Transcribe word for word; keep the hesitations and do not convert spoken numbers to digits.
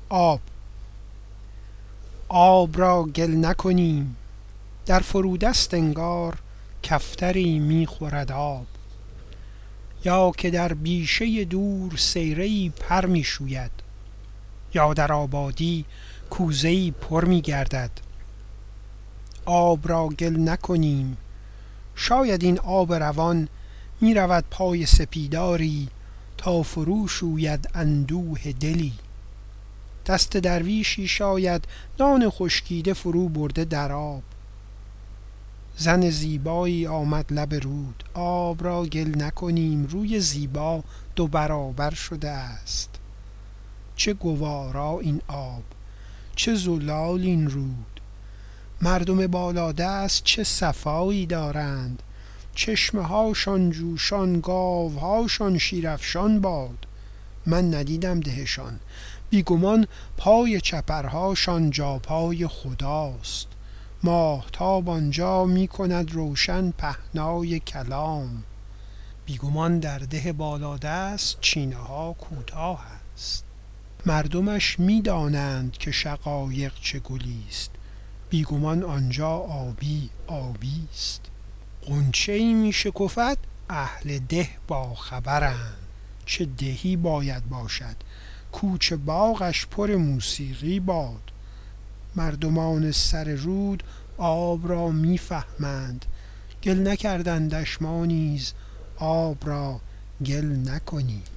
آب آب را گل نکنیم، در فرودست انگار کفتری می خورد آب. یا که در بیشه دور سیره‌ای پر می شوید، یا در آبادی کوزه‌ای پر می گردد. آب را گل نکنیم، شاید این آب روان می رود پای سپیداری تا فرو شوید اندوه دلی. دست درویشی شاید نان خشکیده فرو برده در آب. زن زیبایی آمد لب رود، آب را گل نکنیم، روی زیبا دو برابر شده است. چه گوارا این آب، چه زلال این رود. مردم بالادست چه صفایی دارند، چشمه هاشان جوشان، گاوهاشان شیرافشان باد. من ندیدم دهشان، بیگمان پای چپرهاشان جاپای خداست. ماهتاب آنجا می کند روشن پهنای کلام. بیگمان در ده بالادست چینه ها کوتاه است. مردمش می دانند که شقایق چه گلیست، بیگمان آنجا آبی آبی است. غنچه‌ای می شکفد، اهل ده با خبرند. چه دهی باید باشد، کوچ باغش پر موسیقی باد. مردمان سر رود آب را می فهمند، گل نکردندش ما نیز آب را گل نکنیم.